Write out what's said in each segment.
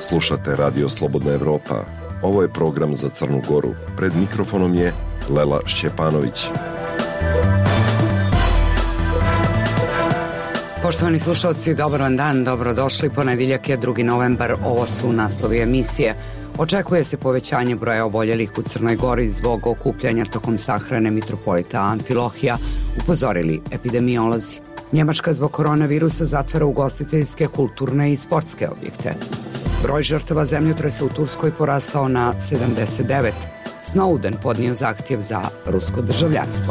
Slušate Radio Slobodna Evropa. Ovo je program za Crnu Goru. Pred mikrofonom je Lela Šćepanović. Poštovani slušalci, dobar vam dan, dobrodošli. Ponedjeljak je 2. novembar, ovo su naslovi emisije. Očekuje se povećanje broja oboljelih u Crnoj Gori zbog okupljanja tokom sahrane mitropolita Amfilohija, upozorili epidemiolozi. Njemačka zbog koronavirusa zatvara ugostiteljske, kulturne i sportske objekte. Broj žrtava zemljotresa u Turskoj porastao na 79. Snowden podnio zahtjev za rusko državljanstvo.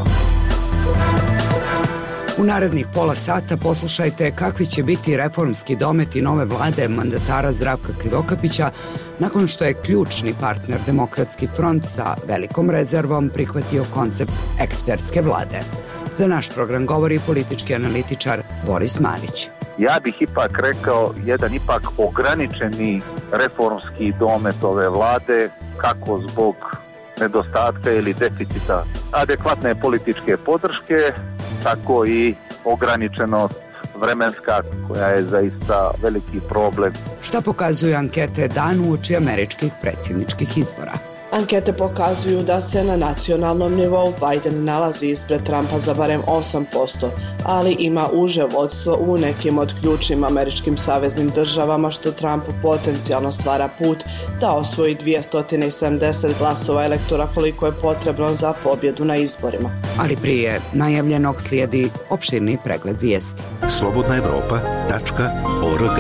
U narednih pola sata poslušajte kakvi će biti reformski dometi nove vlade mandatara Zdravka Krivokapića nakon što je ključni partner Demokratski front sa velikom rezervom prihvatio koncept ekspertske vlade. Za naš program govori politički analitičar Boris Marić. Ja bih ipak rekao jedan ipak ograničeni reformski domet ove vlade, kako zbog nedostatka ili deficita adekvatne političke podrške, tako i ograničenost vremenska koja je zaista veliki problem. Šta pokazuju ankete dan uoči američkih predsjedničkih izbora? Ankete pokazuju da se na nacionalnom nivou Biden nalazi ispred Trumpa za barem 8%, ali ima uže vodstvo u nekim od ključnim američkim saveznim državama, što Trumpu potencijalno stvara put da osvoji 270 glasova elektora koliko je potrebno za pobjedu na izborima. Ali prije najavljenog slijedi opširni pregled vijesti. slobodnaevropa.org.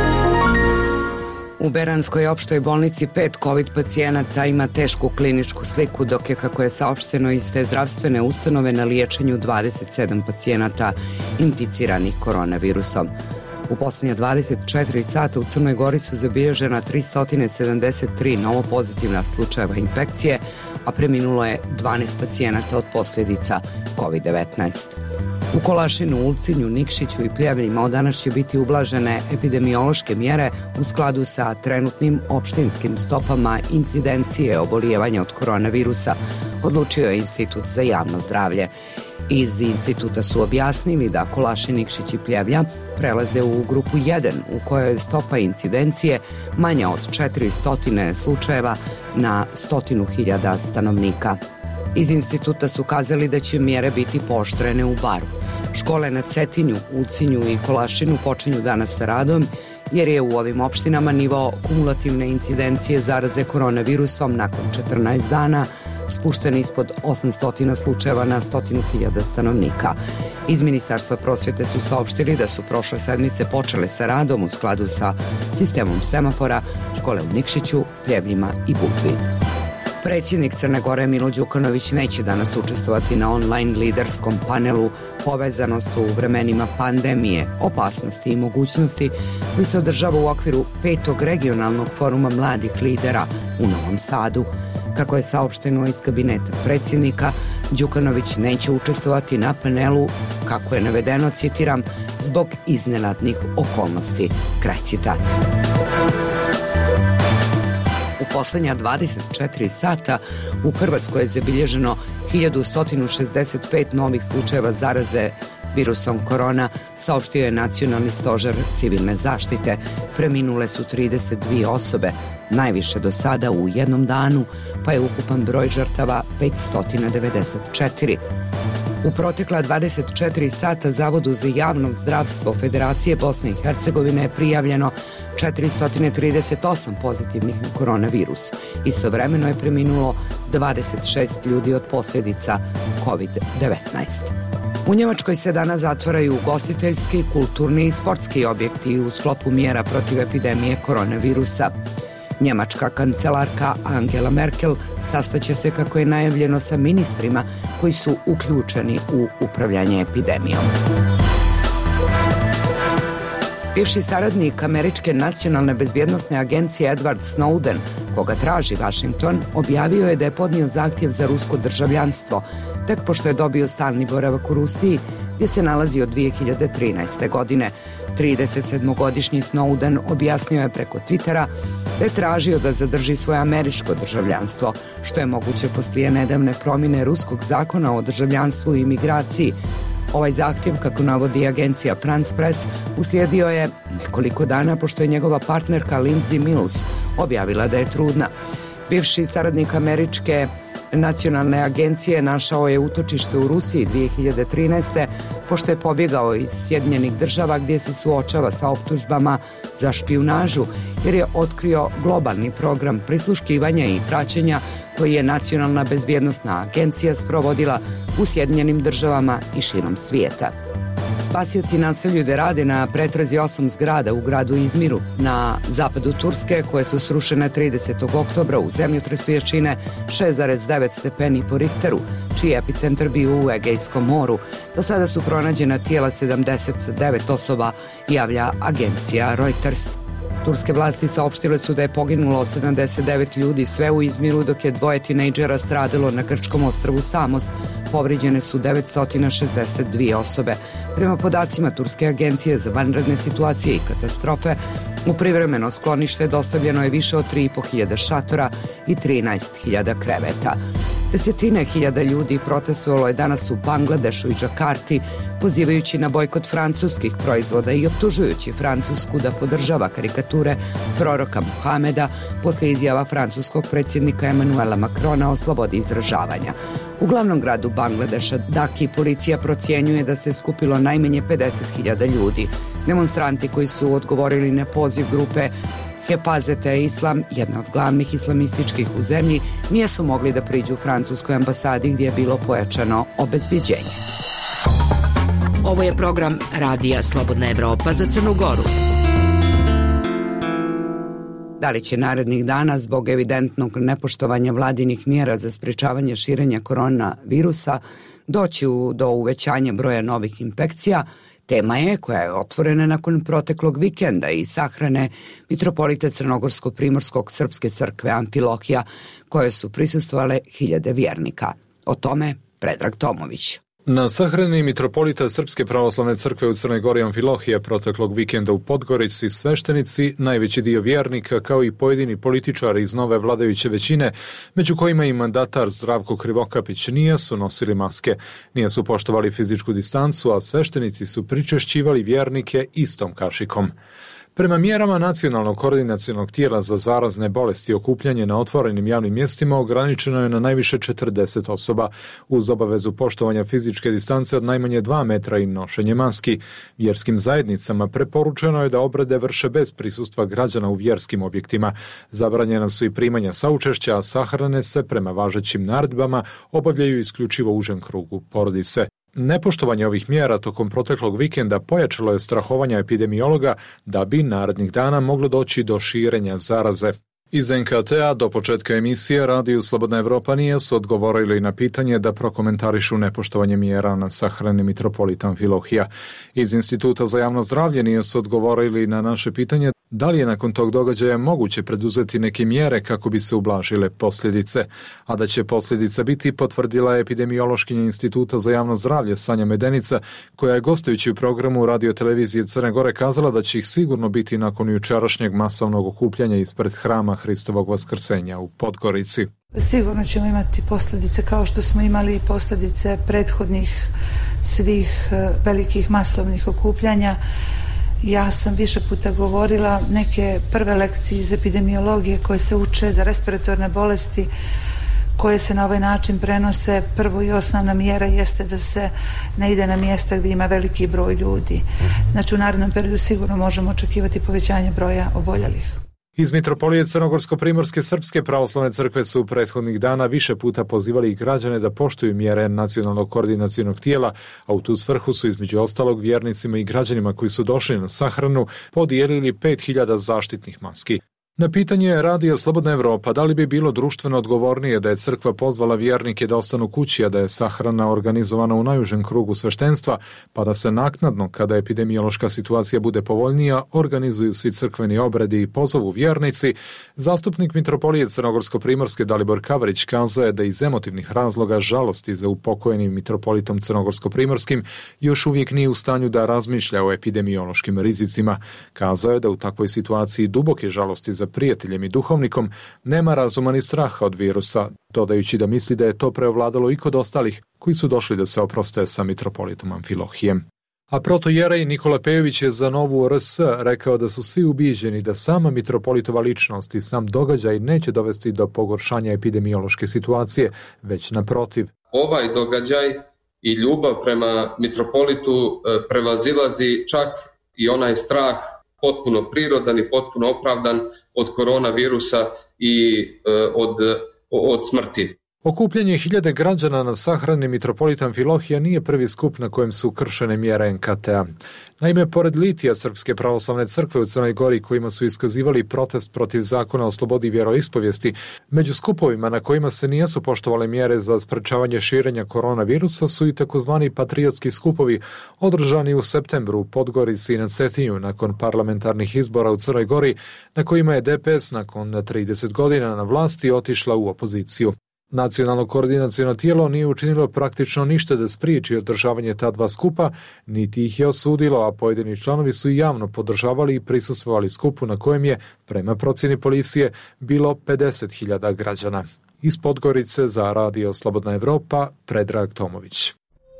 U Beranskoj opštoj bolnici 5 COVID pacijenata ima tešku kliničku sliku, dok je, kako je saopšteno iz te zdravstvene ustanove, na liječenju 27 pacijenata inficiranih koronavirusom. U posljednje 24 sata u Crnoj Gori su zabilježena 373 novopozitivna slučajeva infekcije, a preminulo je 12 pacijenata od posljedica COVID-19. U Kolašinu, Ulcinju, Nikšiću i Pljevljima od danas će biti ublažene epidemiološke mjere u skladu sa trenutnim opštinskim stopama incidencije obolijevanja od koronavirusa, odlučio je Institut za javno zdravlje. Iz instituta su objasnili da Kolašin, Nikšić i Pljevlja prelaze u grupu 1 u kojoj je stopa incidencije manja od 400 slučajeva na 100.000 stanovnika. Iz instituta su kazali da će mjere biti pooštrene u Baru. Škole na Cetinju, Ulcinju i Kolašinu počinju danas sa radom, jer je u ovim opštinama nivo kumulativne incidencije zaraze koronavirusom nakon 14 dana spušten ispod 800 slučajeva na 100.000 stanovnika. Iz Ministarstva prosvjete su saopštili da su prošle sedmice počele sa radom u skladu sa sistemom semafora škole u Nikšiću, Pljevljima i Butvi. Predsjednik Crne Gore Milo Đukanović neće danas učestvovati na online liderskom panelu Povezanost u vremenima pandemije, opasnosti i mogućnosti, koji se održava u okviru 5. regionalnog foruma mladih lidera u Novom Sadu. Kako je saopšteno iz kabineta predsjednika, Đukanović neće učestvovati na panelu, kako je navedeno, citiram, zbog iznenadnih okolnosti. Kraj citata. U posljednja 24 sata u Hrvatskoj je zabilježeno 1165 novih slučajeva zaraze virusom korona, saopštio je Nacionalni stožer civilne zaštite. Preminule su 32 osobe, najviše do sada u jednom danu, pa je ukupan broj žrtava 594. U protekla 24 sata Zavodu za javno zdravstvo Federacije Bosne i Hercegovine je prijavljeno 438 pozitivnih na koronavirus. Istovremeno je preminulo 26 ljudi od posljedica COVID-19. U Njemačkoj se danas zatvaraju ugostiteljski, kulturni i sportski objekti u sklopu mjera protiv epidemije koronavirusa. Njemačka kancelarka Angela Merkel sastaće se, kako je najavljeno, sa ministrima koji su uključeni u upravljanje epidemijom. Bivši saradnik Američke nacionalne bezbjednosne agencije Edward Snowden, koga traži Washington, objavio je da je podnio zahtjev za rusko državljanstvo, tek pošto je dobio stalni boravak u Rusiji, gdje se nalazi od 2013. godine. 37-godišnji Snowden objasnio je preko Twittera da je tražio da zadrži svoje američko državljanstvo, što je moguće poslije nedavne promjene ruskog zakona o državljanstvu i imigraciji, Ovaj zahtjev, kako navodi agencija France Press, uslijedio je nekoliko dana pošto je njegova partnerka Lindsay Mills objavila da je trudna. Bivši saradnik američke nacionalne agencije našao je utočište u Rusiji 2013. pošto je pobjegao iz Sjedinjenih Država gdje se suočava sa optužbama za špijunažu jer je otkrio globalni program prisluškivanja i praćenja koji je Nacionalna bezbjednosna agencija sprovodila u Sjedinjenim Državama i širom svijeta. Spasioci nastavljaju da rade na pretrazi 8 zgrada u gradu Izmiru na zapadu Turske koje su srušene 30. oktobra u zemljotresu jačine 6,9 stepeni po Richteru, čiji je epicentar bio u Egejskom moru. Do sada su pronađena tijela 79 osoba, javlja agencija Reuters. Turske vlasti saopštile su da je poginulo 79 ljudi, sve u Izmiru, dok je 2 tinejdžera stradalo na grčkom ostrvu Samos. Povrijeđene su 962 osobe. Prema podacima Turske agencije za vanredne situacije i katastrofe, u privremeno sklonište dostavljeno je više od 3.500 šatora i 13.000 kreveta. Desetine hiljada ljudi protestovalo je danas u Bangladešu i Džakarti, pozivajući na bojkot francuskih proizvoda i optužujući Francusku da podržava karikature proroka Muhameda poslije izjava francuskog predsjednika Emmanuela Macrona o slobodi izražavanja. U glavnom gradu Bangladeša, Dhaki, policija procjenjuje da se skupilo najmanje 50.000 ljudi. Demonstranti koji su odgovorili na poziv grupe Hepazete Islam, jedna od glavnih islamističkih u zemlji, nisu mogli da priđu francuskoj ambasadi gdje je bilo pojačano obezbeđenje. Ovo je program Radija Slobodna Evropa za Crnu Goru. Da li će narednih dana zbog evidentnog nepoštovanja vladinih mjera za sprečavanje širenja koronavirusa doći do uvećanja broja novih infekcija? Tema je koja je otvorena nakon proteklog vikenda i sahrane mitropolite Crnogorsko-Primorskog srpske crkve Amfilohija, koje su prisustvovale hiljade vjernika. O tome Predrag Tomović. Na sahrani mitropolita Srpske pravoslavne crkve u Crnoj Gori Amfilohije proteklog vikenda u Podgorici sveštenici, najveći dio vjernika kao i pojedini političari iz nove vladajuće većine, među kojima i mandatar Zdravko Krivokapić, nisu nosili maske, nisu poštovali fizičku distancu, a sveštenici su pričešćivali vjernike istom kašikom. Prema mjerama Nacionalnog koordinacionog tijela za zarazne bolesti, okupljanje na otvorenim javnim mjestima ograničeno je na najviše 40 osoba, uz obavezu poštovanja fizičke distance od najmanje 2 metra i nošenje maski. Vjerskim zajednicama preporučeno je da obrede vrše bez prisustva građana u vjerskim objektima. Zabranjena su i primanja saučešća, a sahrane se prema važećim naredbama obavljaju isključivo u užem krugu porodice. Nepoštovanje ovih mjera tokom proteklog vikenda pojačalo je strahovanja epidemiologa da bi narednih dana moglo doći do širenja zaraze. Iz NKT-a do početka emisije Radiju Slobodna Evropa nisu odgovorili na pitanje da prokomentarišu nepoštovanje mjera na sahrani mitropolita Amfilohija. Iz Instituta za javno zdravlje nisu odgovorili na naše pitanje da li je nakon tog događaja moguće preduzeti neke mjere kako bi se ublažile posljedice. A da će posljedica biti, potvrdila je epidemiološkinja Instituta za javno zdravlje Sanja Medenica, koja je gostujući u programu radiotelevizije Crne Gore kazala da će ih sigurno biti nakon jučerašnjeg masovnog okupljanja ispred hrama Hristovog Vaskrsenja u Podgorici. Sigurno ćemo imati posljedice kao što smo imali posljedice prethodnih svih velikih masovnih okupljanja. Ja sam više puta govorila, neke prve lekcije iz epidemiologije koje se uče za respiratorne bolesti koje se na ovaj način prenose, prvo i osnovna mjera jeste da se ne ide na mjesta gdje ima veliki broj ljudi. Znači u narednom periodu sigurno možemo očekivati povećanje broja oboljelih. Iz mitropolije Crnogorsko-Primorske srpske pravoslavne crkve su prethodnih dana više puta pozivali i građane da poštuju mjere Nacionalnog koordinacionog tijela, a u tu svrhu su između ostalog vjernicima i građanima koji su došli na sahranu podijelili 5.000 zaštitnih maski. Na pitanje Radija Slobodna Evropa da li bi bilo društveno odgovornije da je crkva pozvala vjernike da ostanu kući, a da je sahrana organizovana u najužem krugu sveštenstva, pa da se naknadno, kada epidemiološka situacija bude povoljnija, organizuju svi crkveni obredi i pozovu vjernici, zastupnik mitropolije Crnogorsko-Primorske Dalibor Kavrić kazao je da iz emotivnih razloga žalosti za upokojenim mitropolitom Crnogorsko-Primorskim još uvijek nije u stanju da razmišlja o epidemiološkim rizicima. Kazao je da u takvoj situaciji duboke žalosti za za prijateljem i duhovnikom, nema razuma ni straha od virusa, dodajući da misli da je to preovladalo i kod ostalih koji su došli da se oproste sa mitropolitom Amfilohijem. A protojerej Nikola Pejović je za Novu RS rekao da su svi ubijeđeni da sama mitropolitova ličnost i sam događaj neće dovesti do pogoršanja epidemiološke situacije, već naprotiv. Ovaj događaj i ljubav prema mitropolitu prevazilazi čak i onaj strah potpuno prirodan i potpuno opravdan od koronavirusa i od smrti. Okupljanje hiljade građana na sahrani mitropolita Amfilohija nije prvi skup na kojem su kršene mjere NKT-a. Naime, pored litija Srpske pravoslavne crkve u Crnoj Gori kojima su iskazivali protest protiv zakona o slobodi vjeroispovijesti, među skupovima na kojima se nisu poštovale mjere za sprečavanje širenja koronavirusa su i takozvani patriotski skupovi održani u septembru u Podgorici i na Cetinju nakon parlamentarnih izbora u Crnoj Gori na kojima je DPS nakon 30 godina na vlasti otišla u opoziciju. Nacionalno koordinaciono tijelo nije učinilo praktično ništa da spriječi održavanje ta dva skupa, niti ih je osudilo, a pojedini članovi su javno podržavali i prisustvovali skupu na kojem je, prema procjeni policije, bilo 50.000 građana. Iz Podgorice za Radio Slobodna Evropa, Predrag Tomović.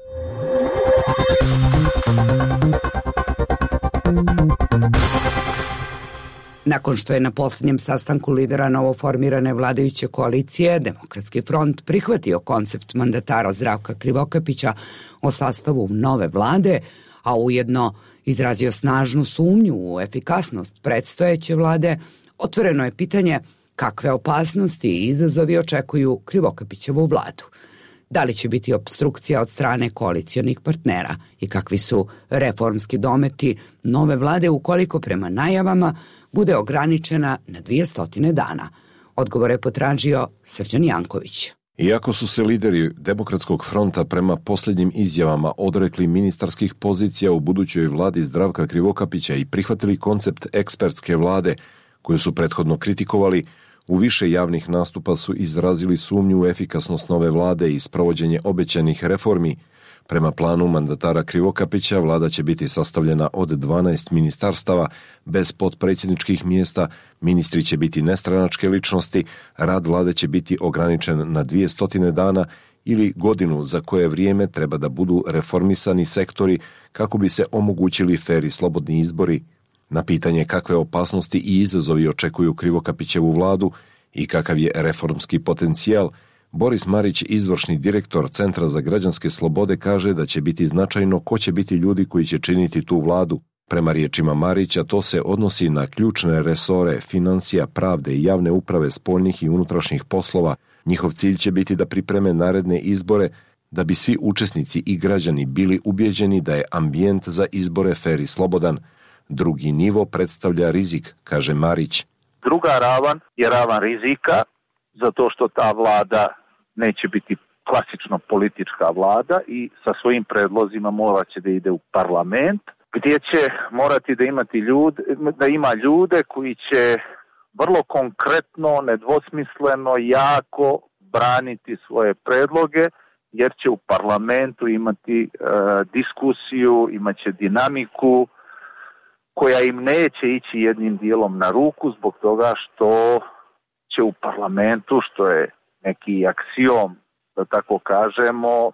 Nakon što je na posljednjem sastanku lidera novoformirane vladajuće koalicije Demokratski front prihvatio koncept mandatara Zdravka Krivokapića o sastavu nove vlade, a ujedno izrazio snažnu sumnju u efikasnost predstojeće vlade, otvoreno je pitanje kakve opasnosti i izazovi očekuju Krivokapićevu vladu. Da li će biti opstrukcija od strane koalicionih partnera i kakvi su reformski dometi nove vlade ukoliko prema najavama bude ograničena na 200 dana? Odgovor je potražio Srđan Janković. Iako su se lideri Demokratskog fronta prema posljednjim izjavama odrekli ministarskih pozicija u budućoj vladi Zdravka Krivokapića i prihvatili koncept ekspertske vlade koju su prethodno kritikovali, u više javnih nastupa su izrazili sumnju u efikasnost nove vlade i sprovođenje obećanih reformi. Prema planu mandatara Krivokapića vlada će biti sastavljena od 12 ministarstava bez potpredsjedničkih mjesta, ministri će biti nestranačke ličnosti, rad vlade će biti ograničen na 200 dana ili godinu za koje vrijeme treba da budu reformisani sektori kako bi se omogućili fer i slobodni izbori. Na pitanje kakve opasnosti i izazovi očekuju Krivokapićevu vladu i kakav je reformski potencijal, Boris Marić, izvršni direktor Centra za građanske slobode, kaže da će biti značajno ko će biti ljudi koji će činiti tu vladu. Prema riječima Marića, to se odnosi na ključne resore financija, pravde i javne uprave, spoljnih i unutrašnjih poslova. Njihov cilj će biti da pripreme naredne izbore da bi svi učesnici i građani bili ubjeđeni da je ambijent za izbore fer i slobodan. Drugi nivo predstavlja rizik, kaže Marić. Druga ravan je ravan rizika, zato što ta vlada neće biti klasično politička vlada i sa svojim predlozima morat će da ide u parlament, gdje će morati da ima ljude koji će vrlo konkretno, nedvosmisleno, jako braniti svoje predloge, jer će u parlamentu imati diskusiju, imat će dinamiku koja im neće ići jednim dijelom na ruku zbog toga što će u parlamentu, što je neki aksiom, da tako kažemo,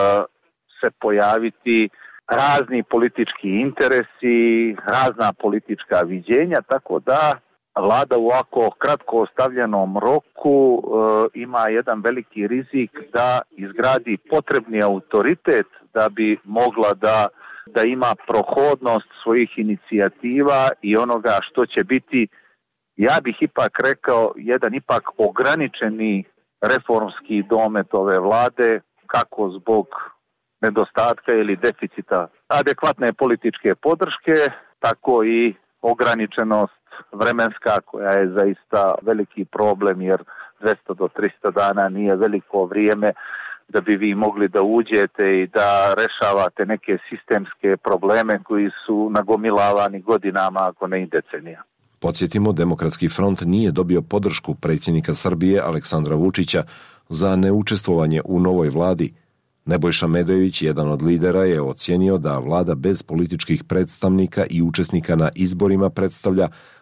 se pojaviti razni politički interesi, razna politička viđenja, tako da vlada u ovako kratko ostavljenom roku ima jedan veliki rizik da izgradi potrebni autoritet da bi mogla da ima prohodnost svojih inicijativa i onoga što će biti, ja bih ipak rekao, jedan ipak ograničeni reformski domet ove vlade, kako zbog nedostatka ili deficita adekvatne političke podrške, tako i ograničenost vremenska koja je zaista veliki problem, jer 200 do 300 dana nije veliko vrijeme da bi vi mogli da uđete i da rešavate neke sistemske probleme koji su nagomilavani godinama, ako ne i decenija. Podsjetimo, Demokratski front nije dobio podršku predsjednika Srbije Aleksandra Vučića za neučestvovanje u novoj vladi. Nebojša Medojević, jedan od lidera, je ocijenio da vlada bez političkih predstavnika i učesnika na izborima predstavlja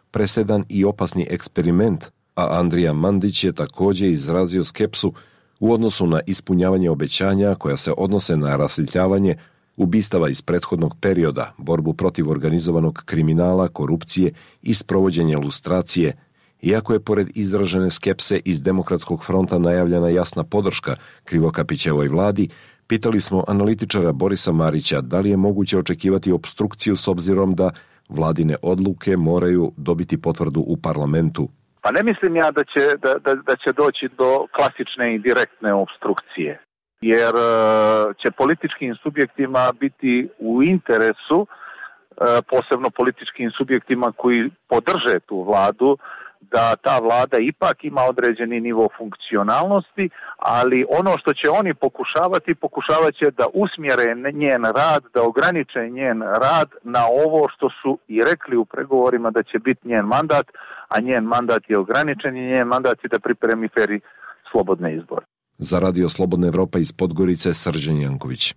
presedan i opasni eksperiment, a Andrija Mandić je također izrazio skepsu u odnosu na ispunjavanje obećanja koja se odnose na rasvjetljavanje ubistava iz prethodnog perioda, borbu protiv organizovanog kriminala, korupcije i sprovođenja lustracije, iako je pored izražene skepse iz Demokratskog fronta najavljena jasna podrška Krivokapićevoj vladi, pitali smo analitičara Borisa Marića da li je moguće očekivati opstrukciju s obzirom da vladine odluke moraju dobiti potvrdu u parlamentu. Pa ne mislim ja da će doći do klasične i direktne opstrukcije, jer će političkim subjektima biti u interesu, posebno političkim subjektima koji podrže tu vladu, da ta vlada ipak ima određeni nivo funkcionalnosti, ali ono što će oni pokušavat će da usmjere njen rad, da ograniče njen rad na ovo što su i rekli u pregovorima da će biti njen mandat, a njen mandat je ograničen i njen mandat je da pripremi fer i slobodne izbore. Za Radio Slobodna Evropa iz Podgorice, Srđan Janković.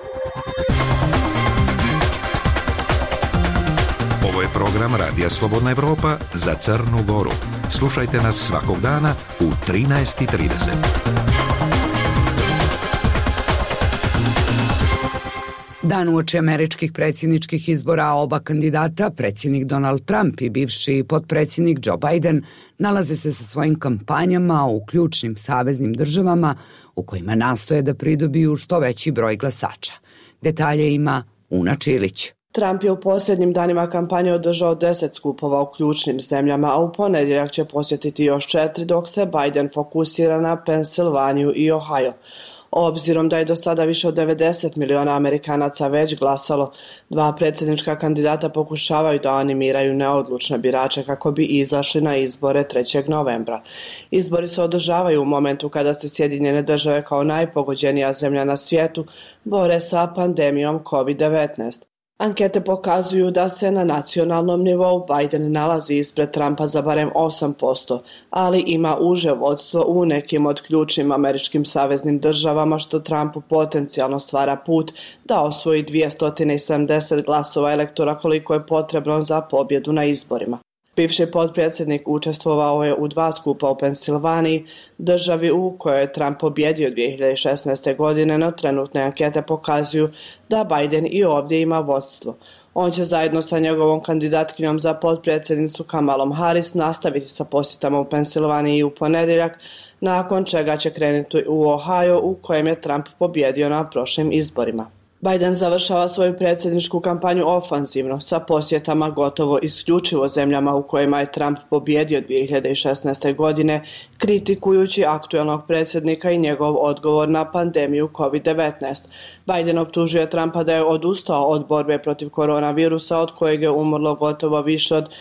Ovo je program Radija Slobodna Evropa za Crnu Goru. Slušajte nas svakog dana u 13:30. Dan uoči američkih predsjedničkih izbora oba kandidata, predsjednik Donald Trump i bivši potpredsjednik Joe Biden, nalaze se sa svojim kampanjama u ključnim saveznim državama u kojima nastoje da pridobiju što veći broj glasača. Detalje ima Una Čilić. Trump je u posljednjim danima kampanje održao 10 skupova u ključnim zemljama, a u ponedjeljak će posjetiti još 4, dok se Biden fokusira na Pensilvaniju i Ohio. Obzirom da je do sada više od 90 miliona Amerikanaca već glasalo, dva predsjednička kandidata pokušavaju da animiraju neodlučne birače kako bi izašli na izbore 3. novembra. Izbori se održavaju u momentu kada se Sjedinjene Države kao najpogođenija zemlja na svijetu bore sa pandemijom COVID-19. Ankete pokazuju da se na nacionalnom nivou Biden nalazi ispred Trumpa za barem 8%, ali ima uže vodstvo u nekim od ključnim američkim saveznim državama, što Trumpu potencijalno stvara put da osvoji 270 glasova elektora koliko je potrebno za pobjedu na izborima. Bivši potpredsjednik učestvovao je u 2 skupa u Pensilvaniji, državi u kojoj je Trump pobjedio 2016. godine, no trenutne ankete pokazuju da Biden i ovdje ima vodstvo. On će zajedno sa njegovom kandidatkinjom za potpredsjednicu Kamalom Harris nastaviti sa posjetama u Pensilvaniji u ponedjeljak, nakon čega će krenuti u Ohio u kojem je Trump pobjedio na prošlim izborima. Biden završava svoju predsjedničku kampanju ofanzivno sa posjetama gotovo isključivo zemljama u kojima je Trump pobjedio 2016. godine, kritikujući aktuelnog predsjednika i njegov odgovor na pandemiju COVID-19. Biden optužuje Trumpa da je odustao od borbe protiv koronavirusa, od kojeg je umrlo gotovo više od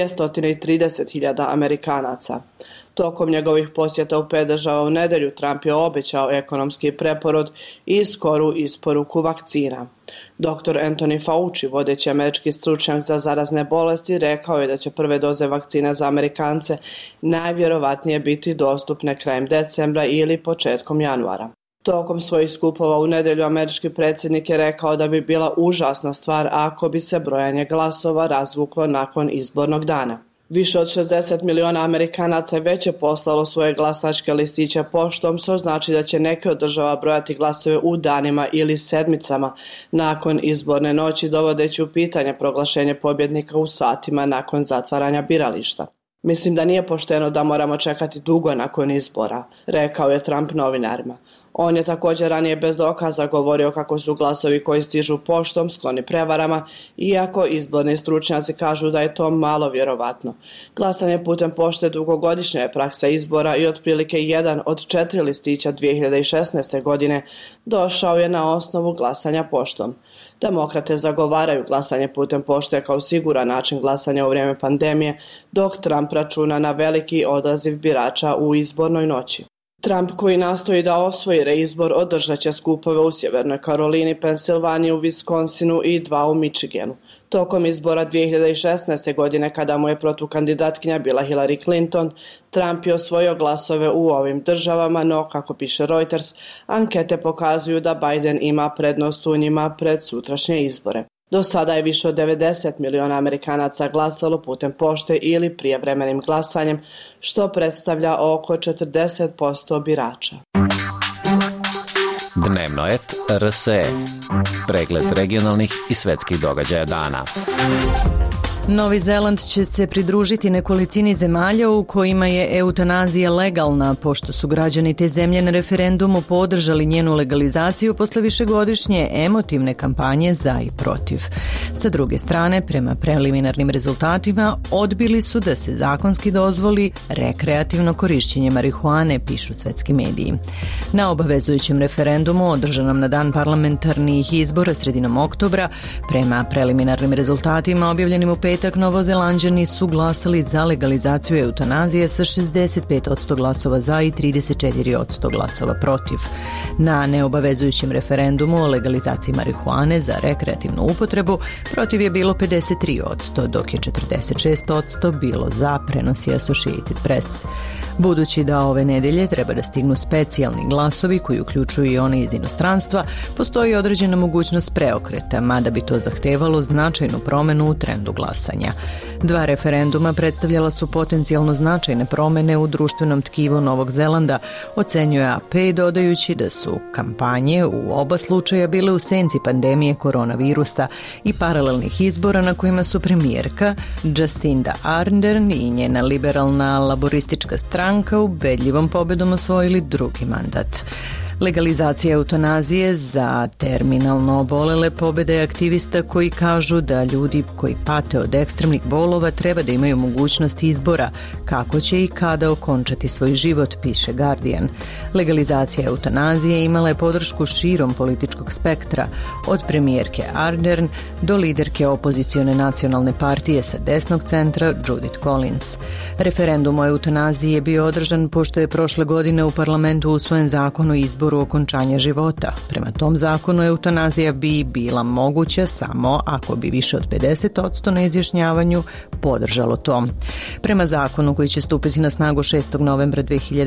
230.000 Amerikanaca. Tokom njegovih posjeta u 5 država u nedjelju Trump je obećao ekonomski preporod i skoru isporuku vakcina. Dr. Anthony Fauci, vodeći američki stručnjak za zarazne bolesti, rekao je da će prve doze vakcine za Amerikance najvjerovatnije biti dostupne krajem decembra ili početkom januara. Tokom svojih skupova u nedjelju američki predsjednik je rekao da bi bila užasna stvar ako bi se brojanje glasova razvuklo nakon izbornog dana. Više od 60 miliona Amerikanaca već je poslalo svoje glasačke listiće poštom, što znači da će neke od država brojati glasove u danima ili sedmicama nakon izborne noći, dovodeći u pitanje proglašenje pobjednika u satima nakon zatvaranja birališta. Mislim da nije pošteno da moramo čekati dugo nakon izbora, rekao je Trump novinarima. On je također ranije bez dokaza govorio kako su glasovi koji stižu poštom skloni prevarama, iako izborni stručnjaci kažu da je to malo vjerovatno. Glasanje putem pošte dugogodišnja je praksa izbora i otprilike 1 od 4 listića 2016. godine došao je na osnovu glasanja poštom. Demokrate zagovaraju glasanje putem pošte kao siguran način glasanja u vrijeme pandemije, dok Trump računa na veliki odaziv birača u izbornoj noći. Trump, koji nastoji da osvoji reizbor, održat će skupove u Sjevernoj Karolini, Pensilvaniji, u Wisconsinu i 2 u Michiganu. Tokom izbora 2016. godine, kada mu je protukandidatkinja bila Hillary Clinton, Trump je osvojio glasove u ovim državama, no, kako piše Reuters, ankete pokazuju da Biden ima prednost u njima pred sutrašnje izbore. Do sada je više od 90 miliona Amerikanaca glasalo putem pošte ili prijevremenim glasanjem, što predstavlja oko 40% birača. Dnevno et RSE. Pregled regionalnih i svetskih događaja dana. Novi Zeland će se pridružiti nekolicini zemalja u kojima je eutanazija legalna, pošto su građani te zemlje na referendumu podržali njenu legalizaciju posle višegodišnje emotivne kampanje za i protiv. Sa druge strane, prema preliminarnim rezultatima, odbili su da se zakonski dozvoli rekreativno korišćenje marihuane, pišu svetski mediji. Na obavezujućem referendumu, održanom na dan parlamentarnih izbora sredinom oktobra, prema preliminarnim rezultatima objavljenim u petak, Novozelanđani su glasali za legalizaciju eutanazije sa 65% glasova za i 34% glasova protiv. Na neobavezujućem referendumu o legalizaciji marihuane za rekreativnu upotrebu protiv je bilo 53%, dok je 46% bilo za, prenosi Associated Press. Budući da ove nedelje treba da stignu specijalni glasovi koji uključuju i one iz inostranstva, postoji određena mogućnost preokreta, mada bi to zahtevalo značajnu promenu u trendu glasanja. Dva referenduma predstavljala su potencijalno značajne promene u društvenom tkivu Novog Zelanda, ocenjuje AP, dodajući da su kampanje u oba slučaja bile u senci pandemije koronavirusa i paralelnih izbora na kojima su premijerka Jacinda Ardern i njena liberalna laboristička stranka ubedljivom pobedom osvojili drugi mandat. Legalizacija eutanazije za terminalno obolele pobede aktivista koji kažu da ljudi koji pate od ekstremnih bolova treba da imaju mogućnost izbora kako će i kada okončati svoj život, piše Guardian. Legalizacija eutanazije imala je podršku širom političkog spektra, od premijerke Ardern do liderke opozicione nacionalne partije sa desnog centra Judith Collins. Referendum o eutanaziji je bio održan pošto je prošle godine u parlamentu usvojen zakon o izboru okončanja života. Prema tom zakonu eutanazija bi bila moguća samo ako bi više od 50% na izjašnjavanju podržalo to. Prema zakonu koji će stupiti na snagu 6. novembra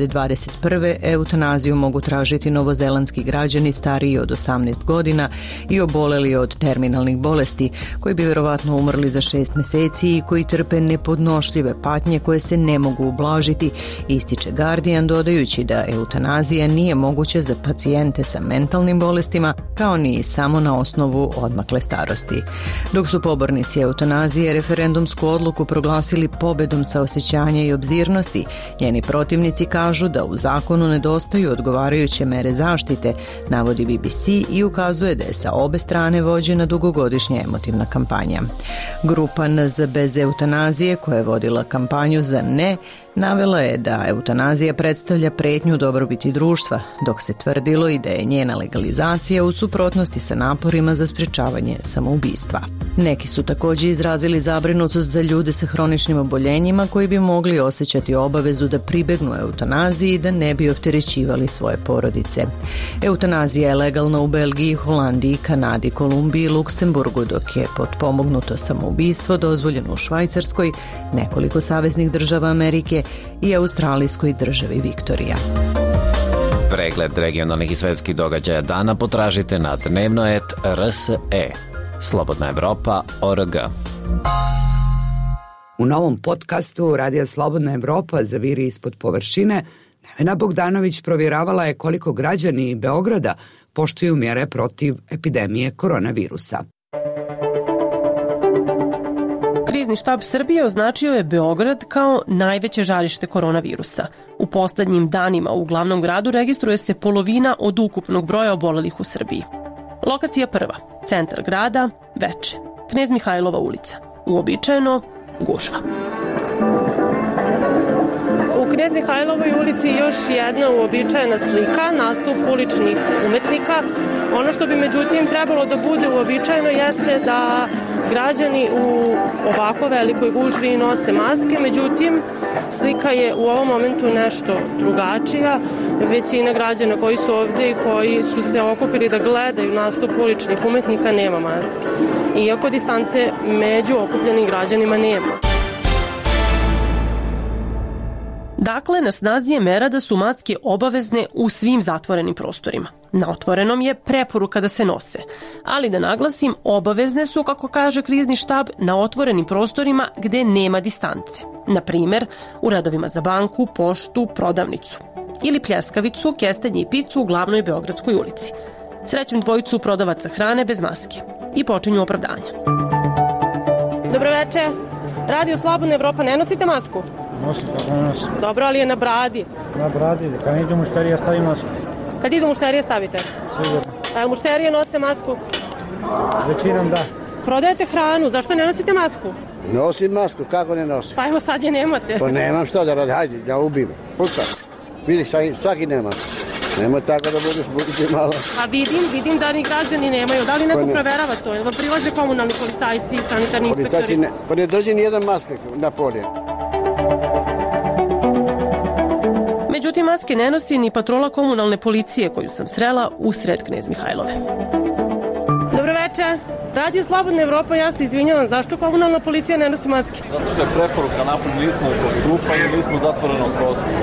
2021. eutanaziju mogu tražiti novozelandski građani stariji od 18 godina i oboleli od terminalnih bolesti, koji bi verovatno umrli za 6 meseci i koji trpe nepodnošljive patnje koje se ne mogu ublažiti, ističe Guardian, dodajući da eutanazija nije moguća za pacijente sa mentalnim bolestima, kao ni samo na osnovu odmakle starosti. Dok su pobornici eutanazije referendumsku odluku proglasili pobedom saosećanja i obzirnosti, njeni protivnici kažu da u zakonu nedostaju odgovarajuće mere zaštite, navodi BBC i ukazuje da je sa obe strane vođena dugogodišnja emotivna kampanja. Grupa NZ bez eutanazije, koja je vodila kampanju za ne, navela je da eutanazija predstavlja pretnju dobrobiti društva, dok se tvrdilo i da je njena legalizacija u suprotnosti sa naporima za sprečavanje samoubistva. Neki su također izrazili zabrinutost za ljude sa hroničnim oboljenjima koji bi mogli osjećati obavezu da pribegnu eutanaziji i da ne bi opterećivali svoje porodice. Eutanazija je legalna u Belgiji, Holandiji, Kanadi, Kolumbiji i Luksemburgu, dok je potpomognuto samoubistvo dozvoljeno u Švajcarskoj, nekoliko saveznih država Amerike i australijskoj državi Viktorija. Pregled regionalnih i svetskih događaja dana potražite na dnevnoet.rse. Slobodna Evropa.org. U novom podcastu Radija Slobodna Evropa Zaviri ispod površine Nevena Bogdanović provjeravala je koliko građani Beograda poštuju mjere protiv epidemije koronavirusa. Krizni štab Srbije označio je Beograd kao najveće žarište koronavirusa. U poslednjim danima u glavnom gradu registruje se polovina od ukupnog broja obolelih u Srbiji. Lokacija prva, centar grada, Veče, Knez Mihajlova ulica. Uobičajeno, gužva. U Knez Mihajlovoj ulici još jedna uobičajena slika, nastup uličnih umetnika. Ono što bi međutim trebalo da bude uobičajeno jeste da građani u ovako velikoj gužvi nose maske, međutim slika je u ovom momentu nešto drugačija. Većina građana koji su ovde i koji su se okupili da gledaju nastup uličnih umetnika nema maske, iako distance među okupljenim građanima nema. Dakle, na snazi je mera da su maske obavezne u svim zatvorenim prostorima. Na otvorenom je preporuka da se nose. Ali da naglasim, obavezne su, kako kaže krizni štab, na otvorenim prostorima gde nema distance. Na primer, u redovima za banku, poštu, prodavnicu. Ili pljeskavicu, kestenje i picu u glavnoj Beogradskoj ulici. Srećem dvojicu prodavaca hrane bez maske. I počinju opravdanja. Dobro večer. Radio Slobodna Evropa, ne nosite masku? Nosim, kako ne nosim. Dobro, ali je na bradi. Na bradi, kad idu mušterija stavim masku. Kad idu mušterije stavite? Sigurno. A mušterije nose masku? Većinom da. Prodajete hranu, zašto ne nosite masku? Nosim masku, kako ne nosim? Pa evo sad je nemate. Pa nemam što da radi, hajde, da ubim. Pucam. Vidiš, svaki nema. Nemoj tako da budete malo. A vidim da ni građani nemaju. Da li neko proverava to? Jel vam prilaze komunalni policajci i sanitarni inspektori? Pa ne drži nijedan maske na polje. Međutim, maske ne nosi ni patrola komunalne policije koju sam srela usred Knez Mihajlove. Dobro večer. Radio Slobodna Evropa, ja se izvinjavam. Zašto komunalna policija ne nosi maske? Zato što je preporuka napred, nismo u postupanju, nismo u zatvorenom prostoru.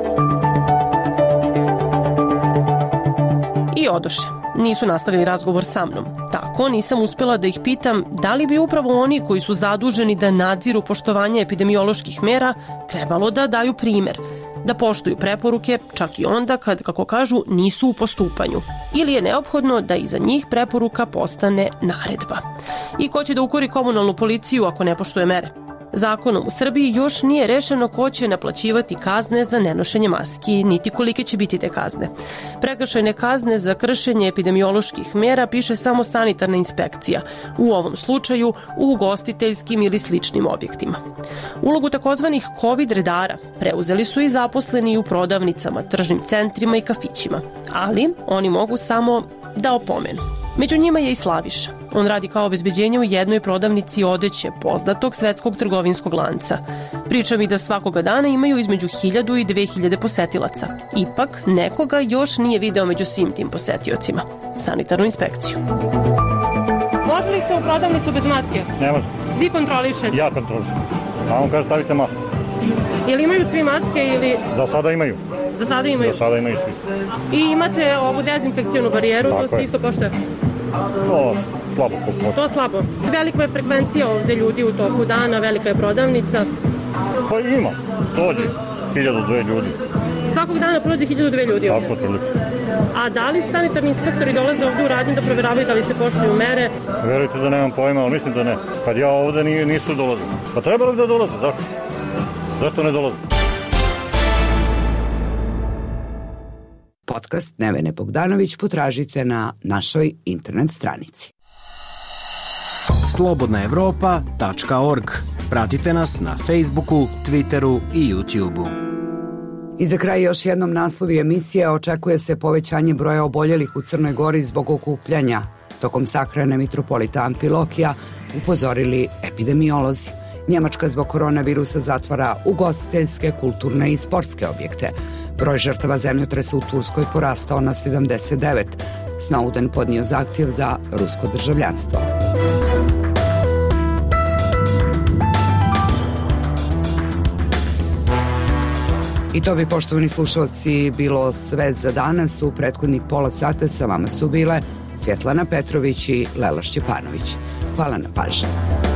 I odoše. Nisu nastavili razgovor sa mnom. Tako nisam uspjela da ih pitam da li bi upravo oni koji su zaduženi da nadziru poštovanje epidemioloških mera trebalo da daju primer, da poštuju preporuke čak i onda kad, kako kažu, nisu u postupanju. Ili je neophodno da iza njih preporuka postane naredba. I ko će da ukori komunalnu policiju ako ne poštuje mere? Zakonom u Srbiji još nije rešeno ko će naplaćivati kazne za nenošenje maski, niti kolike će biti te kazne. Prekršajne kazne za kršenje epidemioloških mera piše samo sanitarna inspekcija, u ovom slučaju u ugostiteljskim ili sličnim objektima. Ulogu takozvanih COVID redara preuzeli su i zaposleni u prodavnicama, tržnim centrima i kafićima, ali oni mogu samo da opomenu. Među njima je i Slaviša. On radi kao obezbeđenje u jednoj prodavnici odeće poznatog svetskog trgovinskog lanca. Priča mi da svakoga dana imaju između 1000 i 2000 posetilaca. Ipak, nekoga još nije video među svim tim posetiocima. Sanitarnu inspekciju. Može li se u prodavnicu bez maske? Ne može. Vi kontrolišete? Ja kontrolišem. A on kaže stavite masku. Jel imaju svi maske ili... Za sada imaju. Za sada imaju? Za sada imaju svi. I imate ovu dezinfekcijonu barijeru, to se isto poštuje? To slabo poštuje. To slabo. Velika je frekvencija ovde ljudi u toku dana, velika je prodavnica. Pa ima, dođe 1000-2 ljudi. Svakog dana prođe 1000-2 ljudi ovde? Tako, otprilike. A da li sanitarni inspektori dolaze ovde u radnju da proveravaju da li se poštuju mere? Verujte da nemam pojma, ali mislim da ne. Kad ja ovde nisu dolazili. Pa trebalo bi da dolaze, zašto? Zašto ne dolaze? Podcast Nevene Bogdanović potražite na našoj internet stranici. slobodnaevropa.org. Pratite nas na Facebooku, Twitteru i YouTubeu. I za kraj još jednom naslovi emisije. Očekuje se povećanje broja oboljelih u Crnoj Gori zbog okupljanja. Tokom sahrane mitropolita Amfilohija upozorili epidemiolozi. Njemačka zbog koronavirusa zatvara ugostiteljske, kulturne i sportske objekte. Broj žrtava zemljotresa u Turskoj porastao na 79. Snowden podnio zahtjev za rusko državljanstvo. I to bi, poštovani slušalci, bilo sve za danas. U prethodnih pola sata sa vama su bile Svjetlana Petrović i Lela Šćepanović. Hvala na pažnji.